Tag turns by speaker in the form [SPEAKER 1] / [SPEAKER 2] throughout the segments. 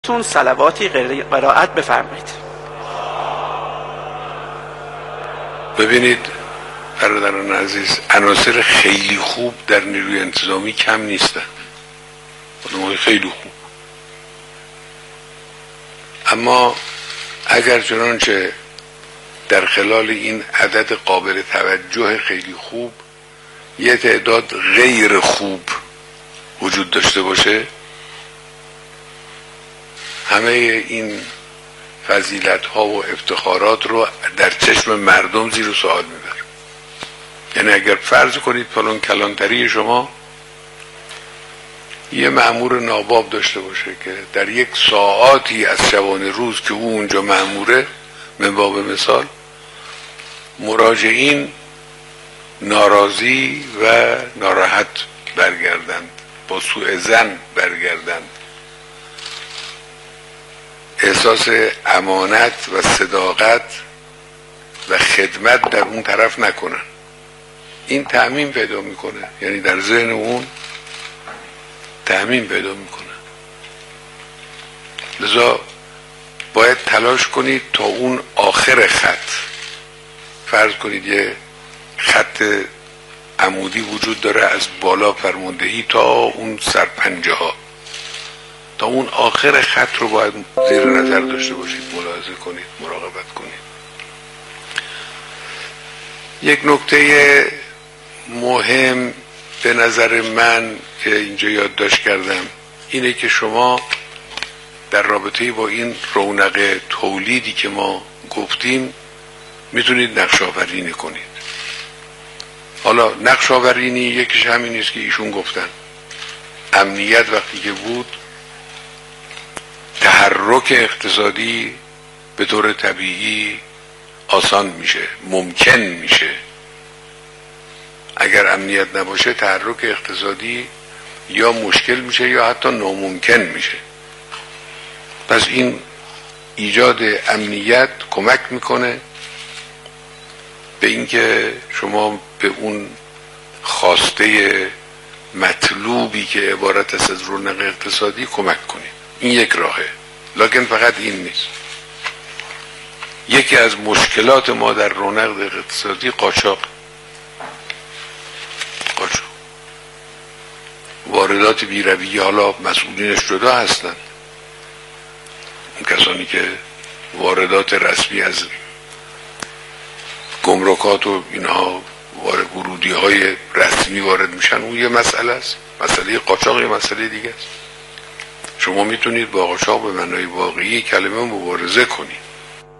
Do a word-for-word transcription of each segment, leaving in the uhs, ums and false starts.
[SPEAKER 1] تون صلواتی قرائت بفرمایید.
[SPEAKER 2] ببینید برادران عزیز، عناصر خیلی خوب در نیروی انتظامی کم نیستن، آدم‌های خیلی خوب، اما اگر چنانچه در خلال این عدد قابل توجه خیلی خوب یه تعداد غیر خوب وجود داشته باشه، همه این فضیلت ها و افتخارات رو در چشم مردم زیر سوال میبره. یعنی اگر فرض کنید فلان کلانتری شما یه مأمور ناباب داشته باشه که در یک ساعاتی از شبانه روز که او اونجا مأموره، من باب مثال، مراجعین ناراضی و ناراحت برگردند، با سوء ظن برگردند، احساس امانت و صداقت و خدمت در اون طرف نکنن، این تعمیم پیدا میکنه، یعنی در ذهن اون تعمیم پیدا میکنه. لذا باید تلاش کنید تا اون آخر خط، فرض کنید یه خط عمودی وجود داره از بالا فرماندهی تا اون سرپنجه ها، تا اون آخر خط رو باید زیر نظر داشته باشید، ملاحظه کنید، مراقبت کنید. یک نکته مهم به نظر من که اینجا یادداشت کردم اینه که شما در رابطه با این رونق تولیدی که ما گفتیم میتونید نقش آورینی کنید. حالا نقش آورینی یکیش همین نیست که ایشون گفتن، امنیت وقتی که بود تحرک اقتصادی به طور طبیعی آسان میشه، ممکن میشه. اگر امنیت نباشه تحرک اقتصادی یا مشکل میشه یا حتی ناممکن میشه. پس این ایجاد امنیت کمک میکنه به اینکه شما به اون خواسته مطلوبی که عبارت است از رونق اقتصادی کمک کنید. این یک راهه، لکن فقط این نیست. یکی از مشکلات ما در رونق اقتصادی قاچاق قاچاق واردات بی‌رویه. حالا مسئولینش جدا هستند، اون کسانی که واردات رسمی از گمرکات و اینها وارد ورودی های رسمی وارد میشن، اون یه مسئله است. مسئله قاچاق یه مسئله دیگه است. شما میتونید با قاچاق به معنای واقعی کلمه مبارزه کنید.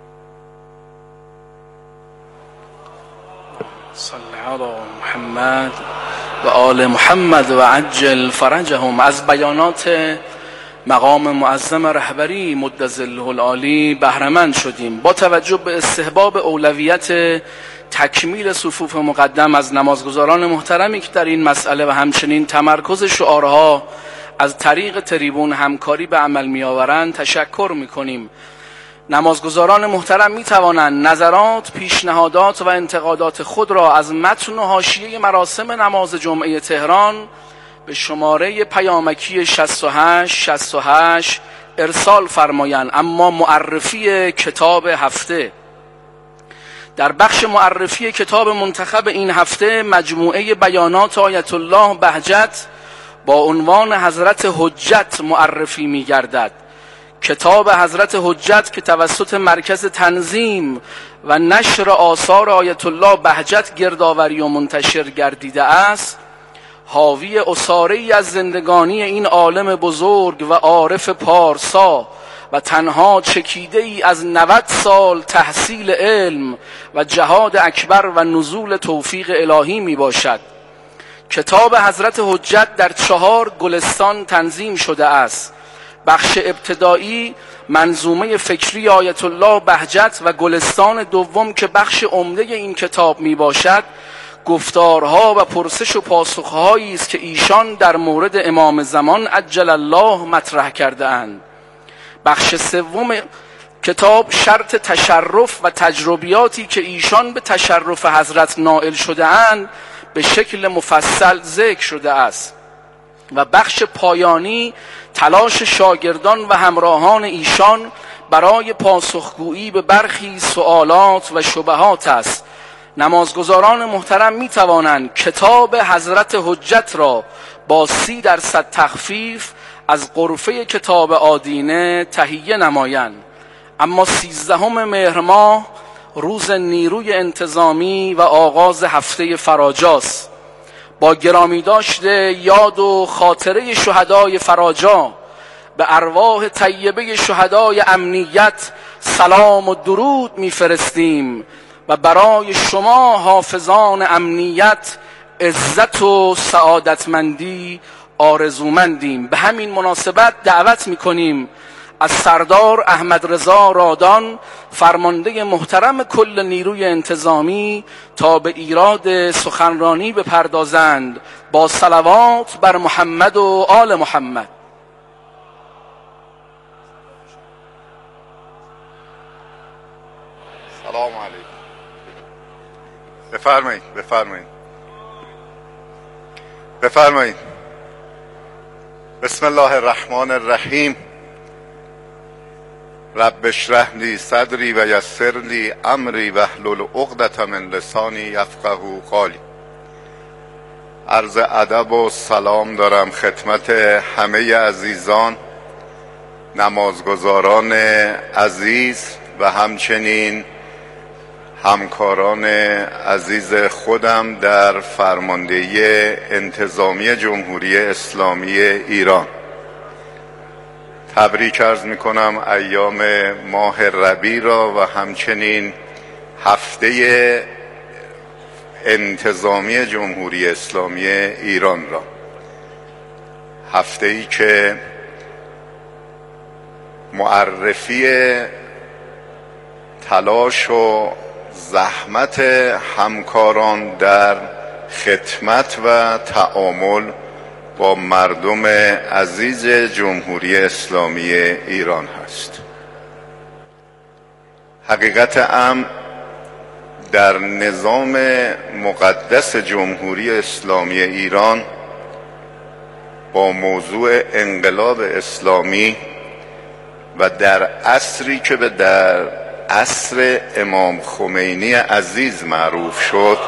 [SPEAKER 3] صلی علی محمد و آل محمد و عجل فرجهم. از بیانات مقام معظم رهبری مد ظله العالی بهره‌مند شدیم. با توجه به استحباب اولویت تکمیل صفوف مقدم از نمازگزاران محترمی که در این مسئله و همچنین تمرکز شعارها از طریق تریبون همکاری به عمل می آورند تشکر می کنیم. نمازگزاران محترم می توانند نظرات، پیشنهادات و انتقادات خود را از متن و حاشیه مراسم نماز جمعه تهران به شماره پیامکی شصت و هشت شصت و هشت ارسال فرمایند. اما معرفی کتاب هفته، در بخش معرفی کتاب منتخب این هفته مجموعه بیانات آیت الله بهجت با عنوان حضرت حجت معرفی می گردد. کتاب حضرت حجت که توسط مرکز تنظیم و نشر آثار آیت الله بهجت گردآوری و منتشر گردیده است، حاوی اساره‌ای از زندگانی این عالم بزرگ و عارف پارسا و تنها چکیده ای از نود سال تحصیل علم و جهاد اکبر و نزول توفیق الهی می باشد. کتاب حضرت حجت در چهار گلستان تنظیم شده است. بخش ابتدایی منظومه فکری آیت الله بهجت و گلستان دوم که بخش عمده این کتاب می باشد گفتارها و پرسش و پاسخهایی است که ایشان در مورد امام زمان عجل الله مطرح کرده اند. بخش سوم کتاب شرط تشرف و تجربیاتی که ایشان به تشرف حضرت نائل شده اند به شکل مفصل ذکر شده است. و بخش پایانی تلاش شاگردان و همراهان ایشان برای پاسخگویی به برخی سوالات و شبهات است. نمازگزاران محترم می توانند کتاب حضرت حجت را با سی درصد تخفیف از غرفه کتاب آدینه تهیه نمایند. اما سیزدهم مهر ماه روز نیروی انتظامی و آغاز هفته فراجاست. با گرامی داشته یاد و خاطره شهدای فراجا به ارواح طیبه شهدای امنیت سلام و درود میفرستیم و برای شما حافظان امنیت عزت و سعادتمندی آرزومندیم. به همین مناسبت دعوت میکنیم از سردار احمد رضا رادان فرمانده محترم کل نیروی انتظامی تا به ایراد سخنرانی بپردازند با صلوات بر محمد و آل محمد.
[SPEAKER 4] سلام علیکم. بفرمایید بفرمایید بفرمایید. بسم الله الرحمن الرحیم. رب اشرح لی صدری و یسر لی امری واحلل عقدة من لسانی یفقهوا قولی. عرض ادب و سلام دارم خدمت همه عزیزان، نمازگزاران عزیز و همچنین همکاران عزیز خودم در فرماندهی انتظامی جمهوری اسلامی ایران. تبریک عرض می کنم ایام ماه ربیع را و همچنین هفته انتظامی جمهوری اسلامی ایران را. هفته ای که معرفی تلاش و زحمت همکاران در خدمت و تعامل با مردم عزیز جمهوری اسلامی ایران هست. حقیقت امر در نظام مقدس جمهوری اسلامی ایران با موضوع انقلاب اسلامی و در عصری که به در عصر امام خمینی عزیز معروف شد،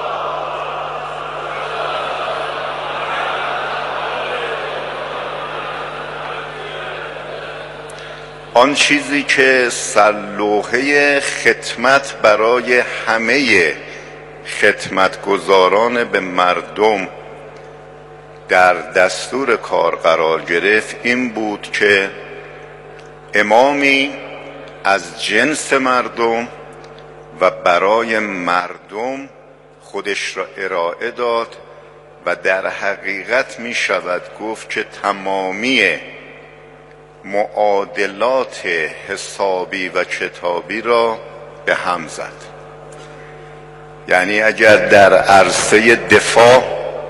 [SPEAKER 4] آن چیزی که سرلوحه خدمت برای همه خدمتگزاران به مردم در دستور کار قرار گرفت این بود که امامی از جنس مردم و برای مردم خودش را ارائه داد و در حقیقت می شود گفت که تمامی معادلات حسابی و کتابی را به هم زد. یعنی اگر در عرصه دفاع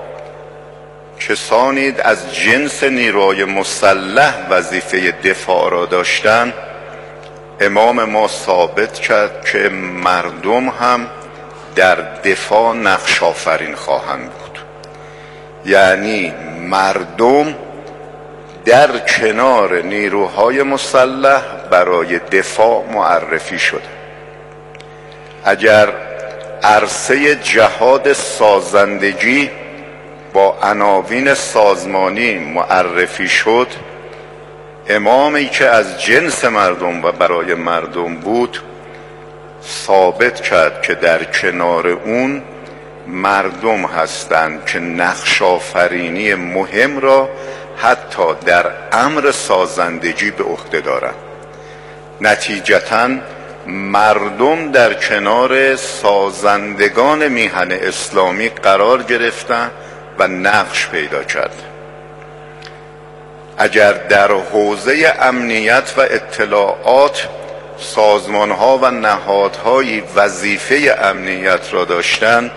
[SPEAKER 4] کسانی از جنس نیروی مسلح وظیفه دفاع را داشتند، امام ما ثابت کرد که مردم هم در دفاع نقش آفرین خواهند بود. یعنی مردم در کنار نیروهای مسلح برای دفاع معرفی شده. اگر عرصه جهاد سازندگی با عناوین سازمانی معرفی شد، امامی که از جنس مردم و برای مردم بود ثابت کرد که در کنار اون مردم هستند که نقش آفرینی مهم را حتی در امر سازندگی به عهده دارند. نتیجتاً مردم در کنار سازندگان میهن اسلامی قرار گرفتند و نقش پیدا کردند. اگر در حوزه امنیت و اطلاعات سازمانها و نهادهای وظیفه امنیت را داشتند،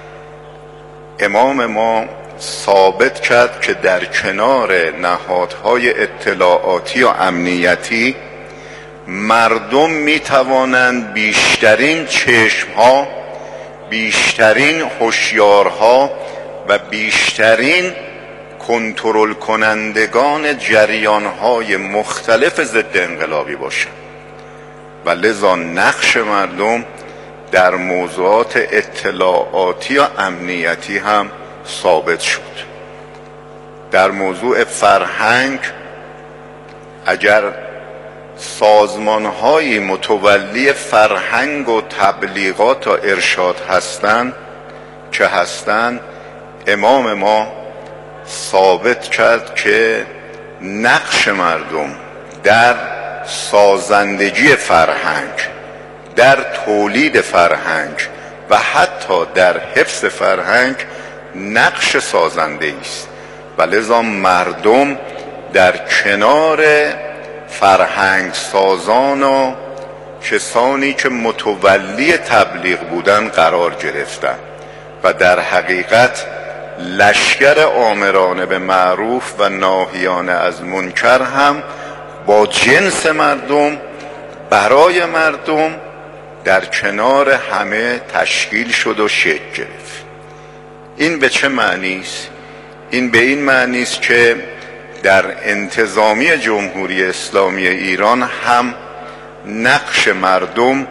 [SPEAKER 4] امام ما ثابت کرد که در کنار نهادهای اطلاعاتی و امنیتی مردم می توانند بیشترین چشمها، بیشترین هوشیارها و بیشترین کنترل کنندگان جریان‌های مختلف ضد انقلابی باشند و لذا نقش مردم در موضوعات اطلاعاتی و امنیتی هم ثابت شد. در موضوع فرهنگ اگر سازمان‌های متولی فرهنگ و تبلیغات و ارشاد هستند که هستند، امام ما ثابت کرد که نقش مردم در سازندگی فرهنگ، در تولید فرهنگ و حتی در حفظ فرهنگ نقش سازنده است و لذا مردم در کنار فرهنگ سازان و کسانی که متولی تبلیغ بودن قرار گرفتند و در حقیقت لشکر آمرانه به معروف و ناهیانه از منکر هم با جنس مردم برای مردم در کنار همه تشکیل شد و شکل گرفت. این به چه معنی است؟ این به این معنی است که در انتظامی جمهوری اسلامی ایران هم نقش مردم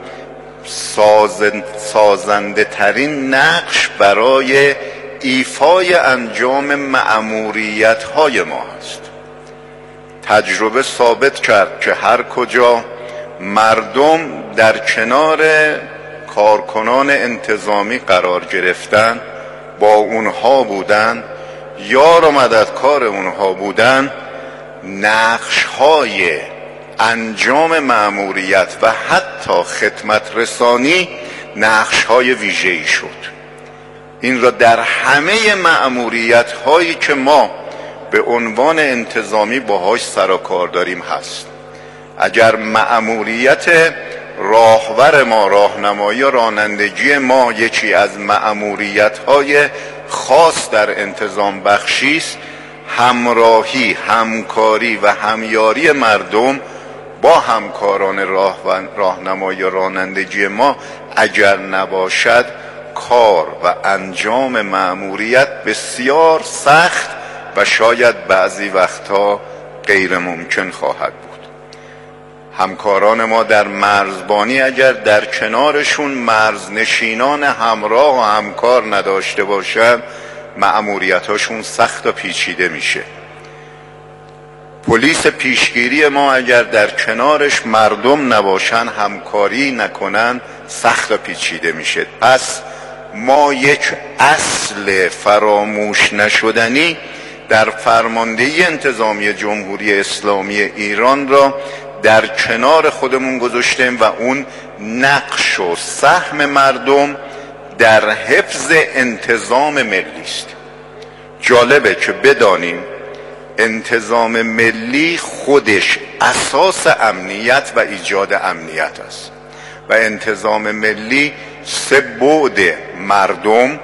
[SPEAKER 4] سازنده ترین نقش برای ایفای انجام مأموریت های ما است. تجربه ثابت کرد که هر کجا مردم در کنار کارکنان انتظامی قرار گرفتن، با اونها بودن، یار و مددکار اونها بودن، نقش های انجام مأموریت و حتی خدمت رسانی نقش های ویژه‌ای شد. این را در همه مأموریت هایی که ما به عنوان انتظامی باهاش سر و کار داریم هست. اگر مأموریت راهور ما، راهنمایی و رانندگی ما یکی از مأموریت های خاص در انتظام بخشی است، همراهی، همکاری و همیاری مردم با همکاران راه و راهنمایی و رانندگی ما اگر نباشد، کار و انجام مأموریت بسیار سخت و شاید بعضی وقتها غیر ممکن خواهد بود. همکاران ما در مرزبانی اگر در کنارشون مرزنشینان همراه و همکار نداشته باشند، مأموریتاشون سخت و پیچیده میشه. پلیس پیشگیری ما اگر در کنارش مردم نباشن، همکاری نکنن، سخت و پیچیده میشه. پس ما یک اصل فراموش نشدنی در فرماندهی انتظامی جمهوری اسلامی ایران را در کنار خودمون گذاشتیم و اون نقش و سهم مردم در حفظ انتظام ملی است. جالبه که بدانیم انتظام ملی خودش اساس امنیت و ایجاد امنیت است و انتظام ملی سه بعد مردم،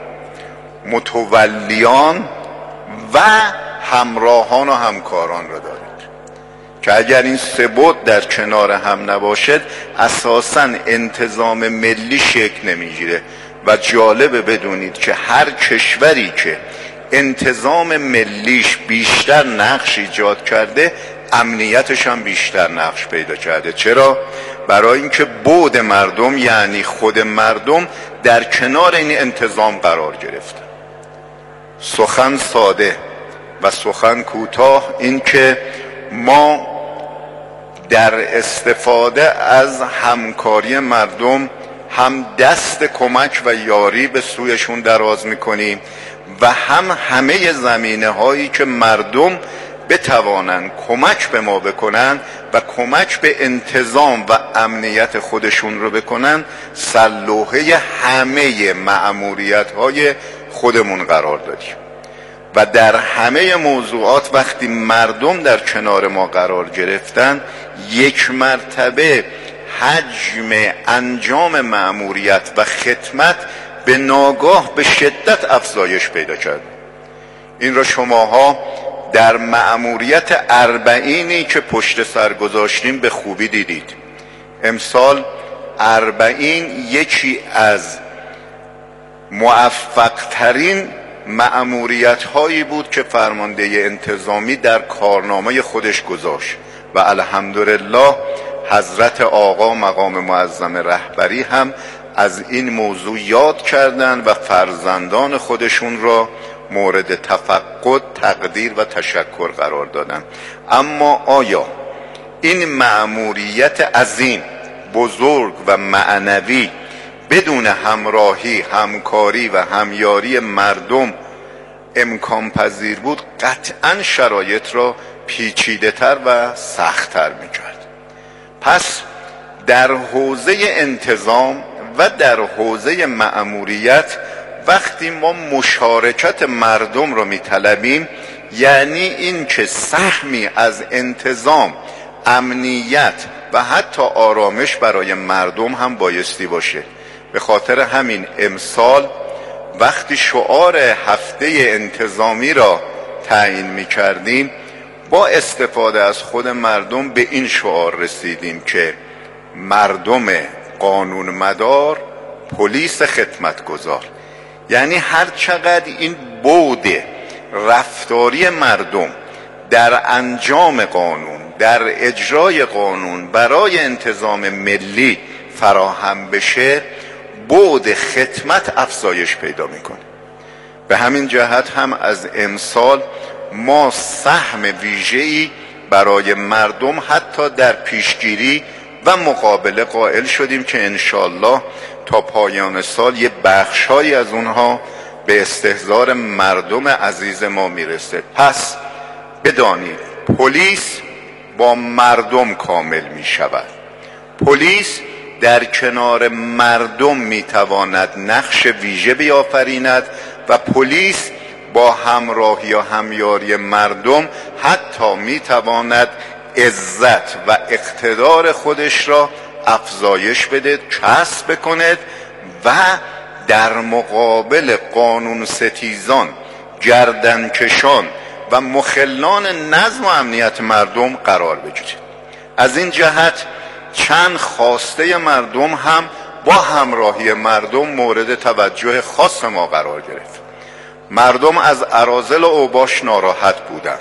[SPEAKER 4] متولیان و همراهان و همکاران را دارد که اگر این سه بعد در کنار هم نباشد اساساً انتظام ملی شکل نمیگیره. و جالبه بدونید که هر کشوری که انتظام ملیش بیشتر نقش ایجاد کرده، امنیتش هم بیشتر نقش پیدا کرده. چرا؟ برای اینکه بعد مردم، یعنی خود مردم، در کنار این انتظام قرار گرفته. سخن ساده و سخن کوتاه این که ما در استفاده از همکاری مردم هم دست کمک و یاری به سویشون دراز میکنیم و هم همه زمینه هایی که مردم بتوانند کمک به ما بکنن و کمک به انتظام و امنیت خودشون رو بکنن، سرلوحه همه مأموریت های خودمون قرار دادیم. و در همه موضوعات وقتی مردم در کنار ما قرار گرفتن، یک مرتبه حجم انجام مأموریت و خدمت به ناگاه به شدت افزایش پیدا کرد. این را شماها در مأموریت اربعینی که پشت سر گذاشتیم به خوبی دیدید. امسال اربعین یکی از موفق ترین مأموریت هایی بود که فرمانده انتظامی در کارنامه خودش گذاشت و الحمدلله حضرت آقا مقام معظم رهبری هم از این موضوع یاد کردند و فرزندان خودشون را مورد تفقد، تقدیر و تشکر قرار دادن. اما آیا این مأموریت عظیم، بزرگ و معنوی بدون همراهی، همکاری و همیاری مردم امکان پذیر بود؟ قطعا شرایط را پیچیده تر و سخت تر می کرد. پس در حوزه انتظام و در حوزه مأموریت وقتی ما مشارکت مردم رو می طلبیم، یعنی این که سهمی از انتظام، امنیت و حتی آرامش برای مردم هم بایستی باشه. به خاطر همین امسال وقتی شعار هفته انتظامی را تعیین می کردیم، با استفاده از خود مردم به این شعار رسیدیم که مردم قانون مدار، پلیس خدمتگزار. یعنی هر چقدر این بعد رفتاری مردم در انجام قانون، در اجرای قانون برای انتظام ملی فراهم بشه، بعد خدمت افزایش پیدا میکنه. به همین جهت هم از امسال ما سهم ویژه‌ای برای مردم حتی در پیشگیری و مقابله قائل شدیم که انشالله تا پایان سال یه بخشایی از اونها به استحضار مردم عزیز ما میرسه. پس بدانید پلیس با مردم کامل میشود. پلیس در کنار مردم میتواند نقش ویژه بیافریند و پلیس با همراهی و همیاری مردم حتی میتواند عزت و اقتدار خودش را افزایش بده، کسب بکند و در مقابل قانون ستیزان، گردنکشان و مخلان نظم و امنیت مردم قرار بگیرد. از این جهت چند خواسته مردم هم با همراهی مردم مورد توجه خاص ما قرار گرفت. مردم از اراذل و اوباش ناراحت بودند.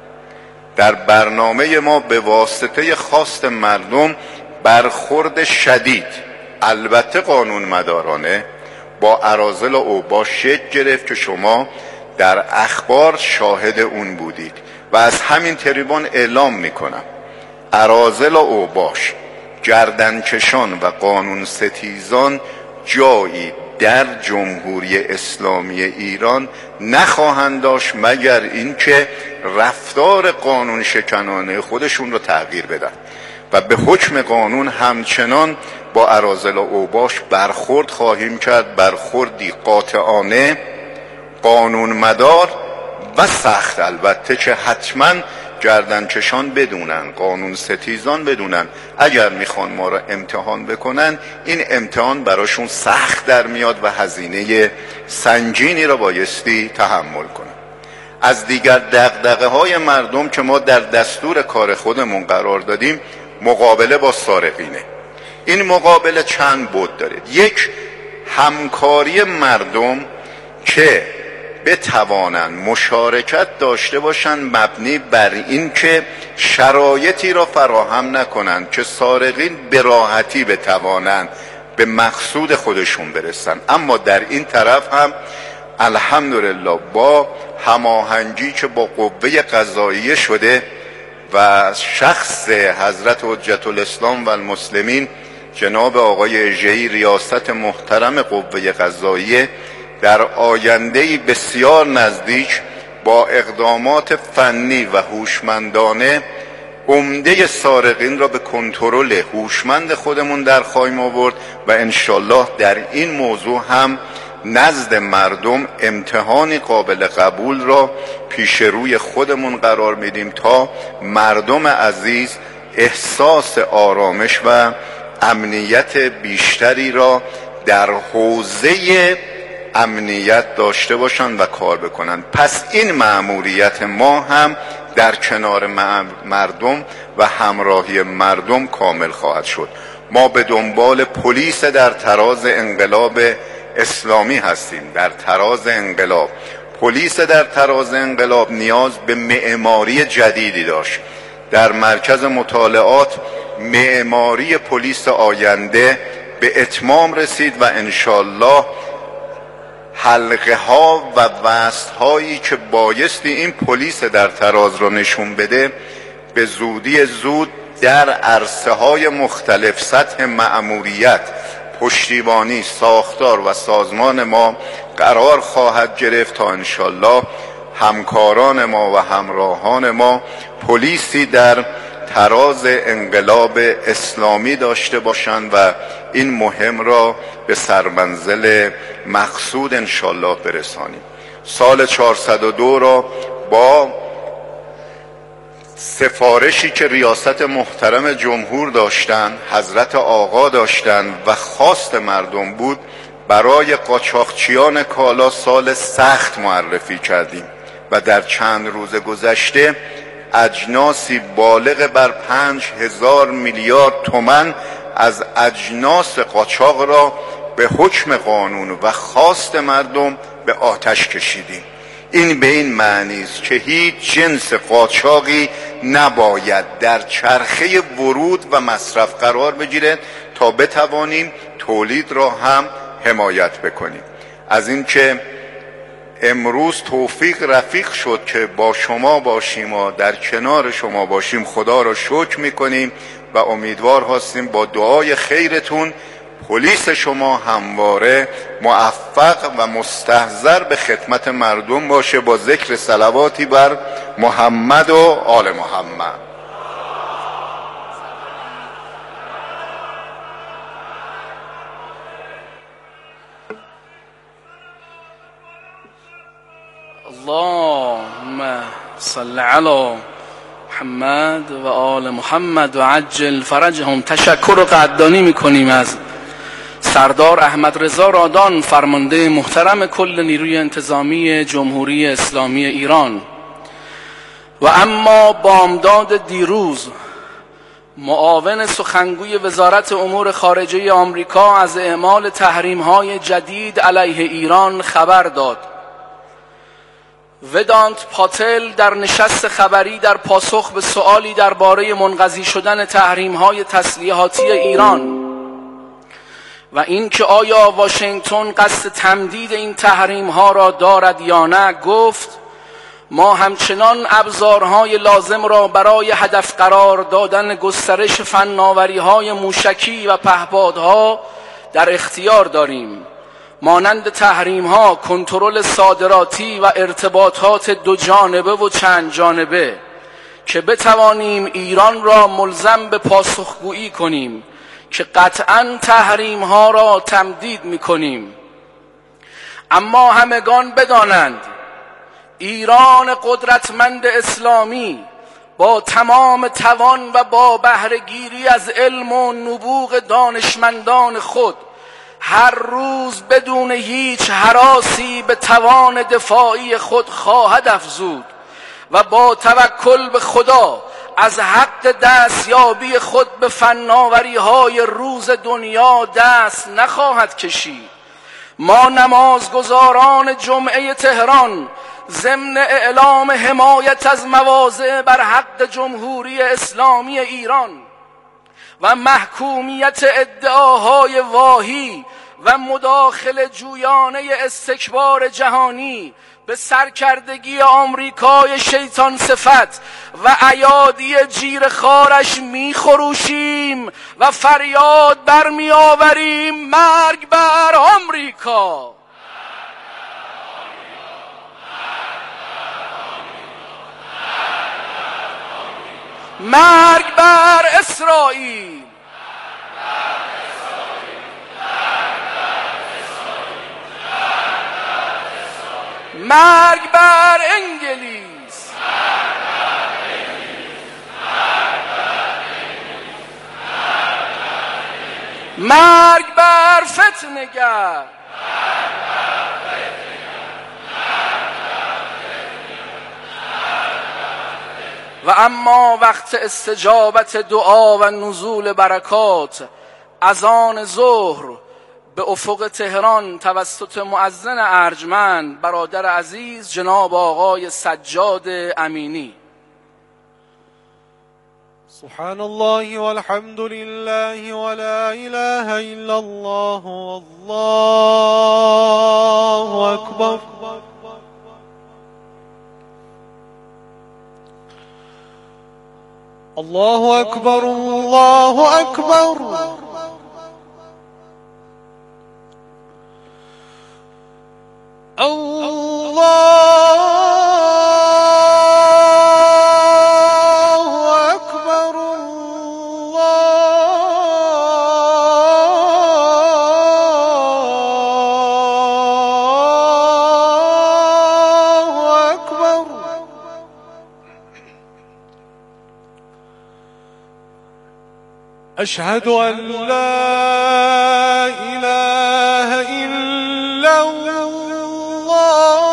[SPEAKER 4] در برنامه ما به واسطه خواست مردم برخورد شدید، البته قانون مدارانه، با اراذل و اوباش شکل گرفت که شما در اخبار شاهد اون بودید و از همین تریبون اعلام میکنم اراذل و اوباش، گردنکشان و قانون ستیزان جایی در جمهوری اسلامی ایران نخواهند داشت مگر اینکه رفتار قانون شکنانه خودشون رو تغییر بدن و به حکم قانون همچنان با اراذل و اوباش برخورد خواهیم کرد، برخوردی قاطعانه، قانون مدار و سخت، البته که حتما گردنکشان بدونن، قانون ستیزان بدونن اگر میخوان ما را امتحان بکنن این امتحان براشون سخت در میاد و هزینه سنگینی را بایستی تحمل کنن. از دیگر دغدغه های مردم که ما در دستور کار خودمون قرار دادیم مقابله با سارقینه. این مقابله چند بود داره. یک، همکاری مردم که بتوانند مشارکت داشته باشند مبنی بر این که شرایطی را فراهم نکنند که سارقین به راحتی بتوانند به مقصود خودشون برسن. اما در این طرف هم الحمدلله با هماهنگی که با قوه قضاییه شده و شخص حضرت حجت الاسلام و المسلمین جناب آقای اژه‌ای ریاست محترم قوه قضاییه در آینده بسیار نزدیک با اقدامات فنی و هوشمندانه عمده سارقین را به کنترل هوشمند خودمون در خواهیم آورد و انشالله در این موضوع هم نزد مردم امتحانی قابل قبول را پیش روی خودمون قرار میدیم تا مردم عزیز احساس آرامش و امنیت بیشتری را در حوزه امنیت داشته باشند و کار بکنند. پس این مأموریت ما هم در کنار مردم و همراهی مردم کامل خواهد شد. ما به دنبال پلیس در تراز انقلاب اسلامی هستیم، در تراز انقلاب پلیس در تراز انقلاب نیاز به معماری جدیدی داشت. در مرکز مطالعات معماری پلیس آینده به اتمام رسید و انشالله حلقه ها و وصل هایی که بایستی این پلیس در تراز را نشون بده به زودی زود در عرصه های مختلف سطح مأموریت، پشتیبانی، ساختار و سازمان ما قرار خواهد گرفت تا انشالله همکاران ما و همراهان ما پلیسی در تراز انقلاب اسلامی داشته باشند و این مهم را به سرمنزل مقصود انشالله برسانیم. سال چهارصد و دو را با سفارشی که ریاست محترم جمهور داشتند، حضرت آقا داشتند و خواست مردم بود، برای قاچاقچیان کالا سال سخت معرفی کردیم و در چند روز گذشته اجناسی بالغ بر پنج هزار میلیارد تومان از اجناس قاچاق را به حکم قانون و خواست مردم به آتش کشیدیم. این به این معنی است که هیچ جنس قاچاقی نباید در چرخه ورود و مصرف قرار بگیرد تا بتوانیم تولید را هم حمایت بکنیم. از اینکه امروز توفیق رفیق شد که با شما باشیم و در کنار شما باشیم خدا را شکر میکنیم و امیدوار هستیم با دعای خیرتون پلیس شما همواره موفق و مستحضر به خدمت مردم باشه با ذکر صلواتی بر محمد و آل محمد.
[SPEAKER 3] اللهم صل علی محمد و آل محمد و عجل فرجهم. تشکر و قدردانی میکنیم از سردار احمد رضا رادان، فرمانده محترم کل نیروی انتظامی جمهوری اسلامی ایران. و اما بامداد دیروز معاون سخنگوی وزارت امور خارجه آمریکا از اعمال تحریم‌های جدید علیه ایران خبر داد. ودانت پاتل در نشست خبری در پاسخ به سؤالی درباره منقضی شدن تحریم‌های تسلیحاتی ایران و اینکه آیا واشنگتن قصد تمدید این تحریم‌ها را دارد یا نه، گفت ما همچنان ابزارهای لازم را برای هدف قرار دادن گسترش فناوری‌های موشکی و پهپادها در اختیار داریم، مانند تحریم‌ها، کنترل صادراتی و ارتباطات دو جانبه و چند جانبه که بتوانیم ایران را ملزم به پاسخگویی کنیم که قطعاً تحریم‌ها را تمدید می‌کنیم. اما همگان بدانند ایران قدرتمند اسلامی با تمام توان و با بهره‌گیری از علم و نبوغ دانشمندان خود هر روز بدون هیچ هراسی به توان دفاعی خود خواهد افزود و با توکل به خدا از حق دستیابی خود به فناوری‌های روز دنیا دست نخواهد کشید. ما نمازگزاران جمعه تهران ضمن اعلام حمایت از مواضع بر حق جمهوری اسلامی ایران و محکومیت ادعاهای واهی و مداخله جویانه استکبار جهانی به سرکردگی آمریکای شیطان صفت و ایادی جیر خارش می خروشیم و فریاد برمی آوریم مرگ بر آمریکا. مرگ بر اسرائیل. مرگ بر انگلیس. مرگ بر فتنه‌گر. و اما وقت استجابت دعا و نزول برکات، از آن ظهر به افق تهران توسط مؤذن ارجمند برادر عزیز جناب آقای سجاد امینی.
[SPEAKER 5] سبحان الله والحمد لله ولا اله الا الله والله اکبر. الله اکبر الله اکبر. أشهد أن لا إله إلا الله.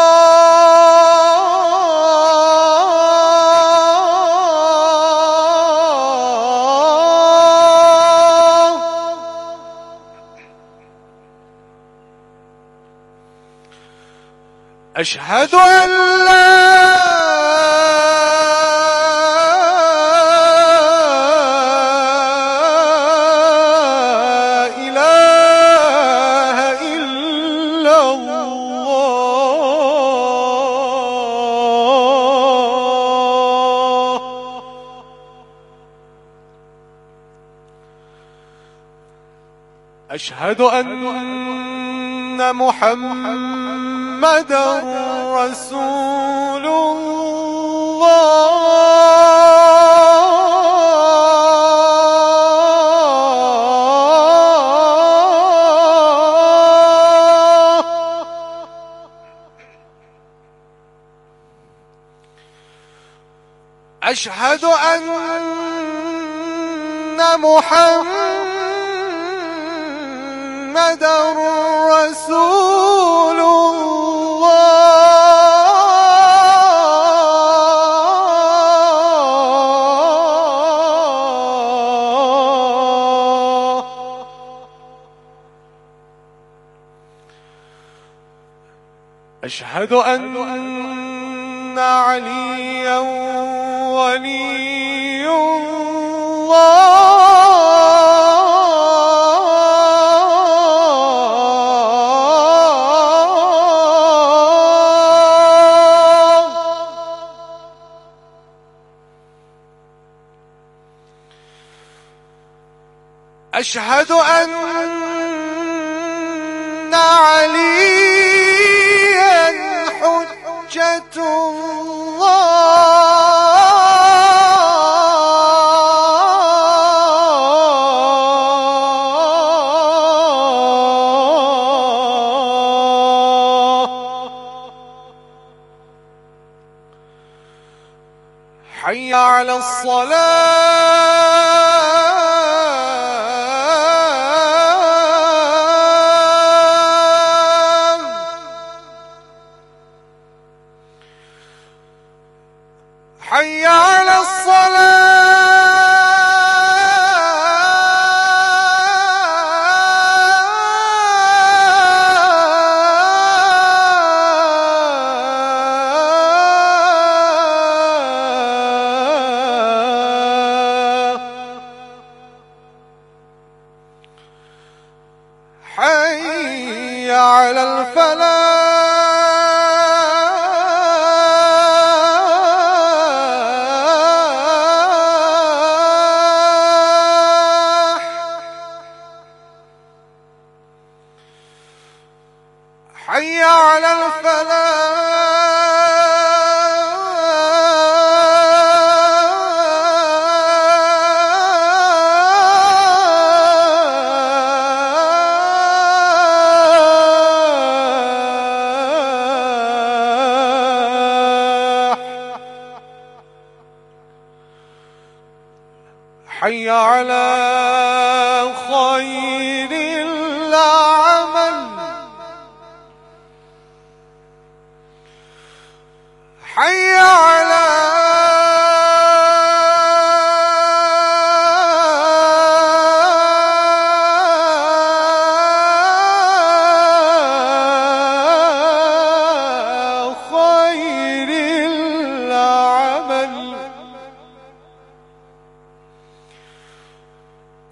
[SPEAKER 5] أشهد أن لا أشهد أن محمدًا رسول الله. أشهد أن محمدًا رسول الله. أشهد أن عليا ولي الله. أشهد أن عليا حجة الله. حي على الصلاة. حي على الصلاة. حي على الفلاح. حي على الفلاح. حي على خير العمل. حي على